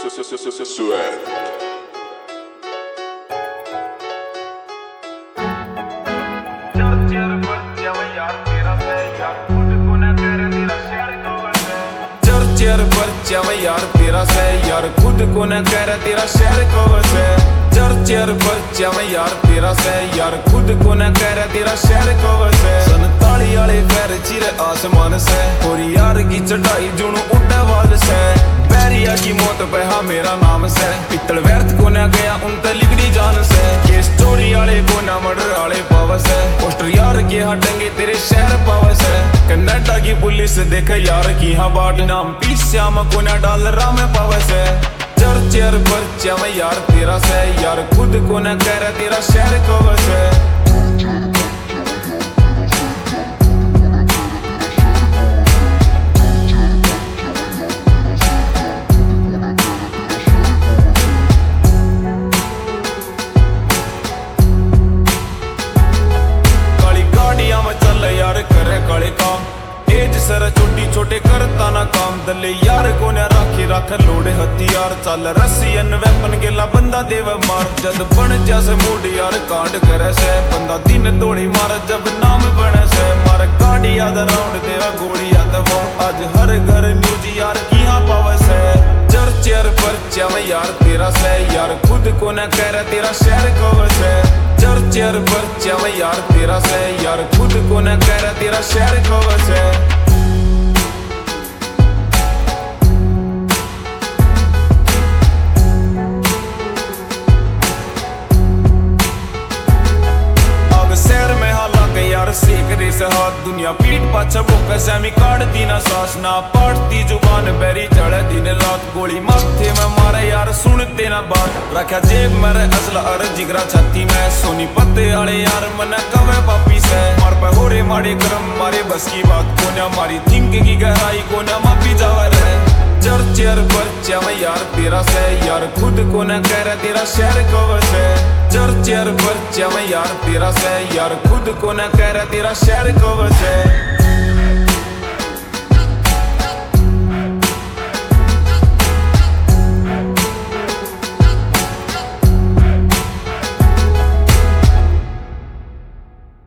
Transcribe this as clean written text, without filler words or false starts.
Swag. चर्चर बच्चा में यार तेरा से यार खुद को न कह रहा तेरा शहर कब से। चर्चर बच्चा में यार तेरा से यार खुद को न कह रहा तेरा शहर कब से। संताली वाले पैर चिरे आसमान से और यार की चढ़ाई जुनू उड़ा वाल से। बैरिया की मौत पे हाँ मेरा नाम से पित्तल व्यर्थ को न गया उन तक लिगड़ी जान से। केस चोरी वाले को न मर्डर वाले पावस है। पोस्टर यार के हटेंगे तेरे शहर पावस है। कनाडा की पुलिस देखे यार की हाँ बाट नाम श्याम को न डाल रहा में पावस है। चर्चर बच्चा में यार तेरा से यार खुद को न कह रहा तेरा शहर कब से। छोटी छोटे करता ना काम दले यार को न राखी राख लोड़े हथियार चल रसियन वेपन गेला बंदा देव मार। जद बन जैसे मूड यार कांड करे से बंदा दिन दौड़ी मार जब नाम बने से। मार गाड़ी याद राउंड देवा गोली याद वो आज हर घर न्यूज यार की हाँ पावस है। चर्चर बच्चा में यार तेरा से यार खुद को न कह रहा तेरा शहर कब से। चर्चर बच्चा में यार तेरा से यार खुद को न कह रहा तेरा शहर कब से। सेकरे से हाथ दुनिया पीठ पाछा बोका सैमी काट दी ना सांस ना पड़ती जुबान बैरी चढ़े दिन रात गोली माथे में मारे यार सुनते ना बात। रखा जेब मेरे असला अर जिगरा छाती में सोनी पत्ते आले यार मन कवे पापी से। मार पे होरे मारे करम मारे बस की बात को ना मारी थिंक की गहराई को ना मापी जावा रहे। चर्चर बच्चा में यार तेरा से यार खुद को न कह रहा तेरा शहर कब से। चर्चर बच्चा में यार तेरा से यार खुद को न कह रहा तेरा शहर कब से।